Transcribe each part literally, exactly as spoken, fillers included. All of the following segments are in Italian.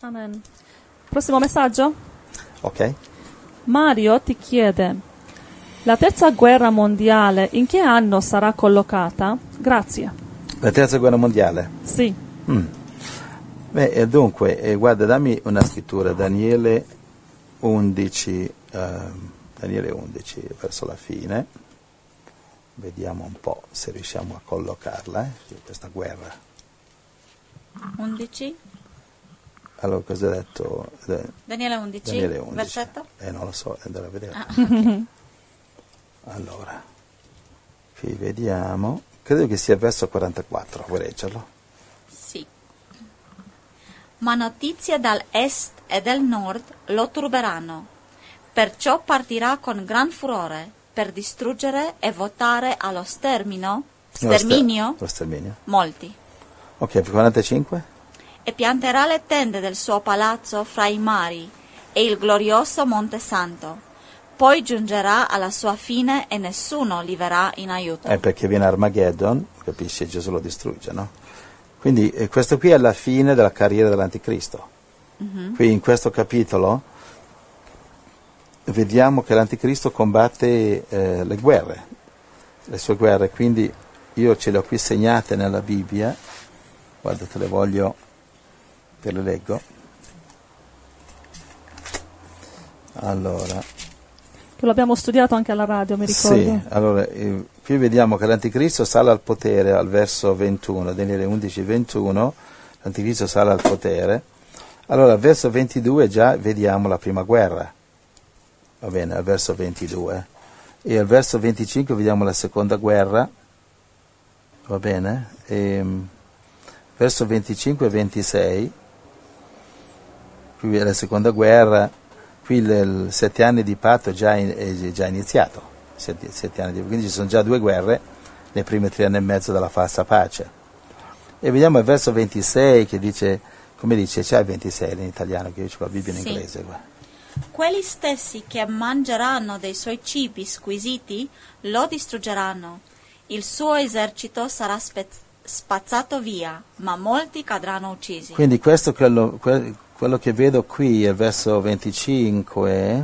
Amen. Prossimo messaggio? Ok. Mario ti chiede: la terza guerra mondiale in che anno sarà collocata? Grazie. La terza guerra mondiale? Sì. Mm. Beh, dunque, eh, guarda, dammi una scrittura, Daniele undici, eh, Daniele undici, verso la fine. Vediamo un po' se riusciamo a collocarla, eh, questa guerra. undici? Allora, cosa ha detto? Daniele undici, Daniele undici. versetto? Eh, non lo so, andare a vedere. Ah, okay. Allora, qui vediamo, credo che sia verso quarantaquattro, vuoi leggerlo? Sì. Ma notizie dall'est e del nord lo turberanno, perciò partirà con gran furore per distruggere e votare allo stermino, sterminio, Lo, ster- lo sterminio. molti. Ok, quarantacinque? E pianterà le tende del suo palazzo fra i mari e il glorioso Monte Santo. Poi giungerà alla sua fine e nessuno li verrà in aiuto. È perché viene Armageddon, capisci? Gesù lo distrugge, no? Quindi eh, questo qui è la fine della carriera dell'Anticristo. Mm-hmm. Qui in questo capitolo vediamo che l'Anticristo combatte eh, le guerre, le sue guerre, quindi io ce le ho qui segnate nella Bibbia, guarda, te le voglio, te le leggo. Allora, che lo abbiamo studiato anche alla radio, mi ricordo. Sì, allora, eh, qui vediamo che l'Anticristo sale al potere al verso ventuno, Daniele undici ventuno, l'Anticristo sale al potere. Allora, al verso ventidue già vediamo la prima guerra, va bene, al verso ventidue. E al verso venticinque vediamo la seconda guerra, va bene? E, verso venticinque e ventisei, qui è la seconda guerra. Qui il, il sette anni di patto è già, in, è già iniziato, sette, sette anni di, quindi ci sono già due guerre nei primi tre anni e mezzo della falsa pace. E vediamo il verso ventisei che dice, come dice, c'è il ventisei in italiano, che io ho la Bibbia in sì. inglese qua. Quelli stessi che mangeranno dei suoi cibi squisiti lo distruggeranno, il suo esercito sarà spezz- spazzato via, ma molti cadranno uccisi. Quindi questo quello, quello Quello che vedo qui è verso venticinque,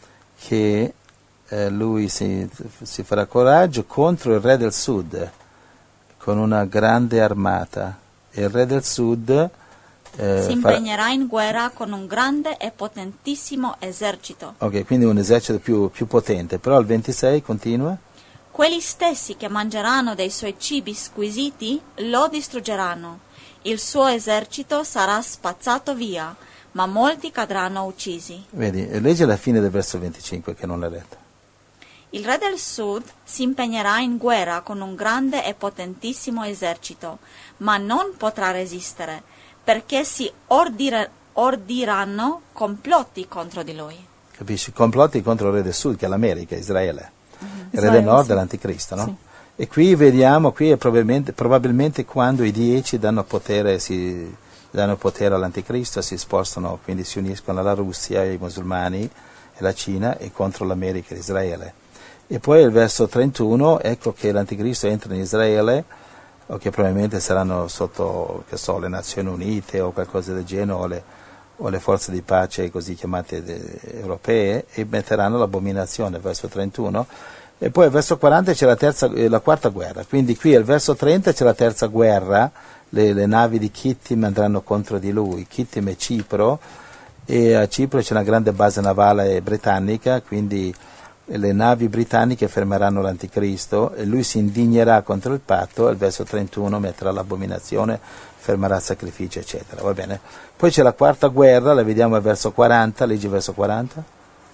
che eh, lui si, si farà coraggio contro il re del sud, con una grande armata. E il re del sud eh, si impegnerà farà... in guerra con un grande e potentissimo esercito. Ok, quindi un esercito più, più potente. Però il ventisei continua. Quelli stessi che mangeranno dei suoi cibi squisiti lo distruggeranno. Il suo esercito sarà spazzato via, ma molti cadranno uccisi. Vedi, leggi la fine del verso venticinque che non l'hai letto. Il re del sud si impegnerà in guerra con un grande e potentissimo esercito, ma non potrà resistere, perché si ordire, ordiranno complotti contro di lui. Capisci? Complotti contro il re del sud, che è l'America, Israele. Mm-hmm. Il Israele, re del nord sì. è l'Anticristo, no? Sì. E qui vediamo, qui è probabilmente, probabilmente quando i dieci danno potere, si, danno potere all'Anticristo, si spostano, quindi si uniscono alla Russia, i musulmani e la Cina e contro l'America e Israele. E poi il verso trentuno, ecco che l'Anticristo entra in Israele, o che probabilmente saranno sotto, che so, le Nazioni Unite o qualcosa del genere, o le, o le forze di pace così chiamate de, europee, e metteranno l'abominazione, verso trentuno. E poi al verso quaranta c'è la, terza, eh, la quarta guerra, quindi qui al verso trenta c'è la terza guerra, le, le navi di Chittim andranno contro di lui, Chittim è Cipro, e a Cipro c'è una grande base navale britannica, quindi le navi britanniche fermeranno l'Anticristo e lui si indignerà contro il patto, e al verso trentuno metterà l'abominazione, fermerà il sacrificio, eccetera, va bene? Poi c'è la quarta guerra, la vediamo al verso quaranta, leggi il verso quaranta.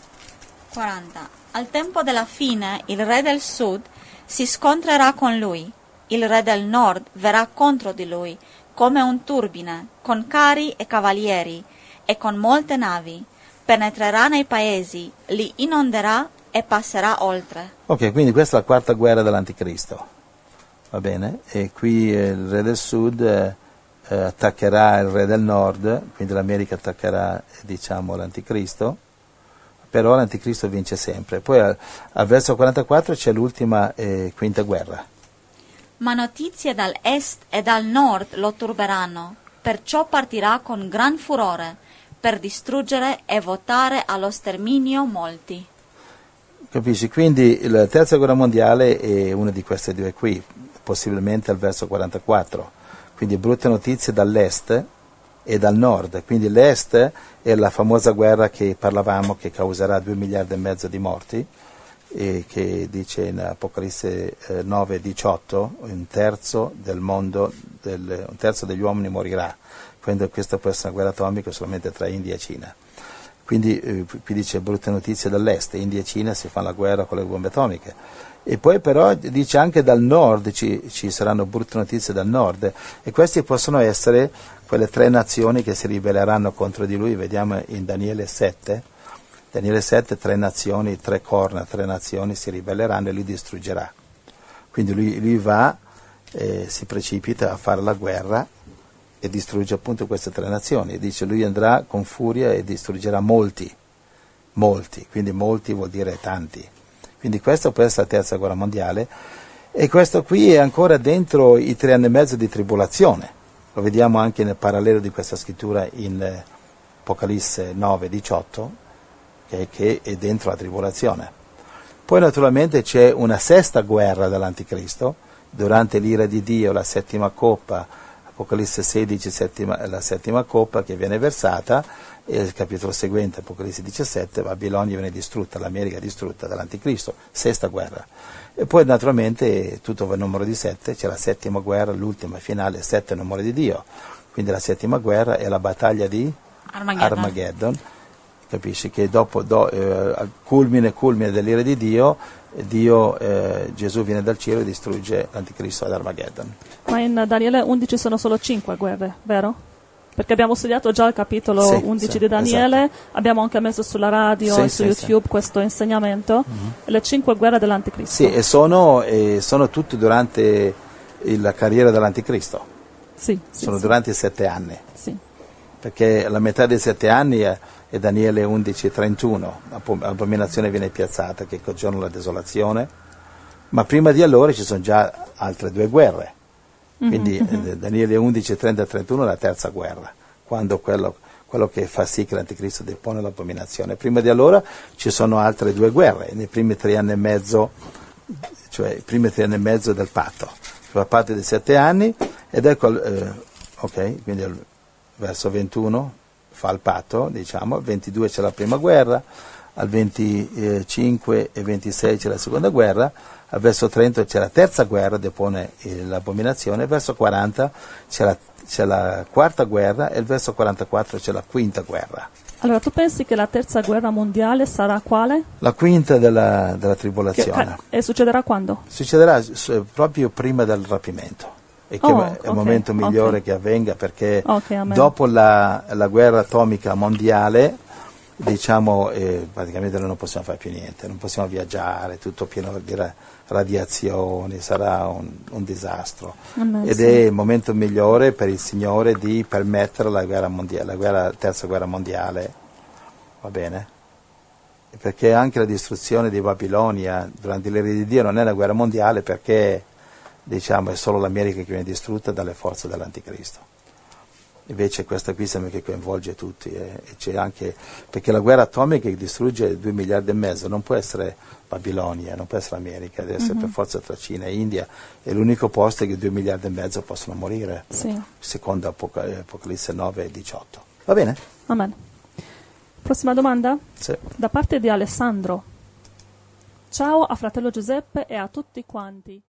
quaranta. Al tempo della fine il re del sud si scontrerà con lui, il re del nord verrà contro di lui come un turbine, con carri e cavalieri e con molte navi, penetrerà nei paesi, li inonderà e passerà oltre. Ok, quindi questa è la quarta guerra dell'Anticristo, va bene? E qui eh, il re del sud eh, eh, attaccherà il re del nord, quindi l'America attaccherà, diciamo, l'Anticristo. Però l'Anticristo vince sempre. Poi al, al verso quarantaquattro c'è l'ultima eh, quinta guerra. Ma notizie dall'est e dal nord lo turberanno, perciò partirà con gran furore per distruggere e votare allo sterminio molti. Capisci? Quindi la terza guerra mondiale è una di queste due qui, possibilmente al verso quarantaquattro. Quindi brutte notizie dall'est e dal nord. Quindi l'est è la famosa guerra che parlavamo, che causerà due miliardi e mezzo di morti, e che dice in Apocalisse eh, nove diciotto, un terzo del mondo, del, un terzo degli uomini morirà. Quindi questa può essere una guerra atomica solamente tra India e Cina. Quindi eh, qui dice brutte notizie dall'est, India e Cina si fanno la guerra con le bombe atomiche. E poi però dice anche dal nord ci, ci saranno brutte notizie dal nord, e queste possono essere quelle tre nazioni che si ribelleranno contro di lui. Vediamo in Daniele sette. Daniele sette, tre nazioni, tre corna, tre nazioni si ribelleranno e li distruggerà. Quindi lui, lui va, eh, si precipita a fare la guerra e distrugge appunto queste tre nazioni. E dice lui andrà con furia e distruggerà molti, molti, quindi molti vuol dire tanti. Quindi questa può essere la terza guerra mondiale, e questo qui è ancora dentro i tre anni e mezzo di tribolazione. Lo vediamo anche nel parallelo di questa scrittura in eh, Apocalisse nove diciotto, che, che è dentro la tribolazione. Poi naturalmente c'è una sesta guerra dell'Anticristo, durante l'ira di Dio, la settima coppa, Apocalisse sedici, settima, la settima coppa che viene versata, e il capitolo seguente, Apocalisse diciassette, Babilonia viene distrutta, l'America distrutta dall'Anticristo, sesta guerra. E poi naturalmente tutto il numero di sette, c'è la settima guerra, l'ultima finale, sette numero di Dio. Quindi la settima guerra è la battaglia di Armageddon. Armageddon. Capisci che dopo, do, eh, al culmine, culmine dell'ira di Dio, Dio eh, Gesù viene dal cielo e distrugge l'Anticristo ad Armageddon. Ma in Daniele undici sono solo cinque guerre, vero? Perché abbiamo studiato già il capitolo sì, undici sì, di Daniele, esatto. Abbiamo anche messo sulla radio sì, e su sì, YouTube sì. questo insegnamento, mm-hmm. Le cinque guerre dell'Anticristo. Sì, e sono, e sono tutte durante la carriera dell'Anticristo. Sì, sì, sono sì. durante i sette anni. Sì. Perché la metà dei sette anni è, è Daniele undici trentuno, l'abominazione viene piazzata, che è il giorno della desolazione, ma prima di allora ci sono già altre due guerre. Quindi mm-hmm. eh, Daniele undici, trenta e trentuno è la terza guerra, quando quello, quello che fa sì che l'Anticristo depone l'abominazione. Prima di allora ci sono altre due guerre, nei primi tre anni e mezzo, cioè i primi tre anni e mezzo del patto, fa parte dei sette anni, ed ecco, eh, ok, quindi al verso ventuno fa il patto, diciamo, al ventidue c'è la prima guerra, al venticinque e ventisei c'è la seconda guerra, al verso trenta c'è la terza guerra, depone l'abominazione, al verso quaranta c'è la, c'è la quarta guerra, e al verso quarantaquattro c'è la quinta guerra. Allora, tu pensi che la terza guerra mondiale sarà quale? La quinta della, della tribolazione. Che, e succederà quando? Succederà proprio prima del rapimento. E che oh, è il okay, momento migliore okay. che avvenga, perché okay, dopo la, la guerra atomica mondiale, diciamo, eh, praticamente noi non possiamo fare più niente, non possiamo viaggiare, tutto pieno di ra- radiazioni, sarà un, un disastro. Amen, ed sì. È il momento migliore per il Signore di permettere la guerra mondiale, la guerra, terza guerra mondiale, va bene? Perché anche la distruzione di Babilonia durante l'era di Dio non è una guerra mondiale, perché diciamo è solo l'America che viene distrutta dalle forze dell'Anticristo. Invece questa qui sembra che coinvolge tutti, eh, e c'è anche, perché la guerra atomica che distrugge due miliardi e mezzo non può essere Babilonia, non può essere America, deve essere mm-hmm. per forza tra Cina e India, è l'unico posto che due miliardi e mezzo possono morire, sì. secondo Apocal- Apocalisse nove diciotto. Va bene? Amen. Prossima domanda? Sì. Da parte di Alessandro. Ciao a fratello Giuseppe e a tutti quanti.